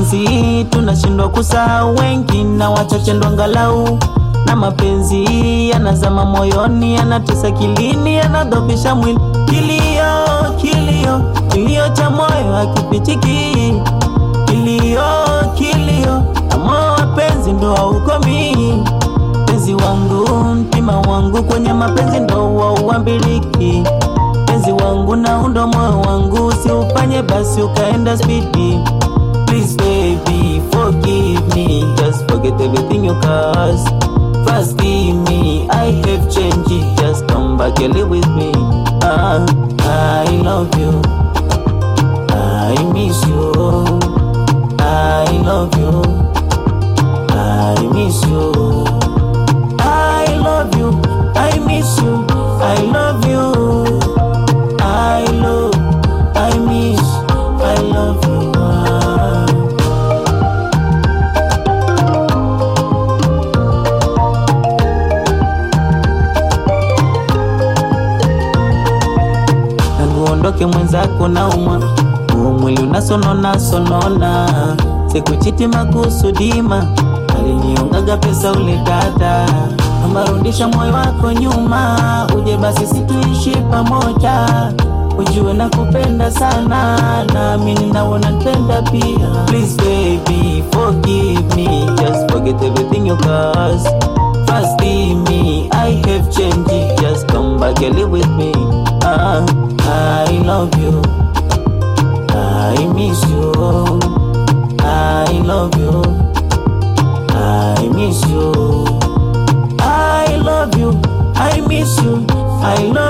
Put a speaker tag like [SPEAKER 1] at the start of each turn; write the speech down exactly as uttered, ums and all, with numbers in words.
[SPEAKER 1] mapenzi tunashindwa kusahau, wengi na wachache ndo angalau. Na mapenzi yanazama moyoni, yanatesa kilini, yanadhofisha mwili. Kilio, kilio, kilio cha moyo hakipitiki. Kilio, kilio, ama mapenzi ndo haukomi. Penzi wangu, mtima wangu, kwenye mapenzi ndo hauambiliki. Penzi wangu na undo moyo wangu, usiufanye basi ukaenda speedy. Please baby, forgive me, just forget everything you caused. Trust in me, I have changed, just come back and live with me. Ah, I love you, I miss you, I love you, I miss you, I love you, I miss you, I love you, I love, I miss, I love you. Ah. Uondoke mwenzako na umwa, umwili unasonona sonona. Sikuchiti makusudima, aliniongaga pesa ule dada. Amarudisha moyo wako nyuma, uje basi situishi pamoja. Ujue na kupenda sana, na mimi naona napenda pia. Please baby, forgive me, just forget everything you caused. Trust in me, I have changed, just come back and live with me. Ah, I love you, I miss you, I love you, I miss you, I love you, I miss you, I love you.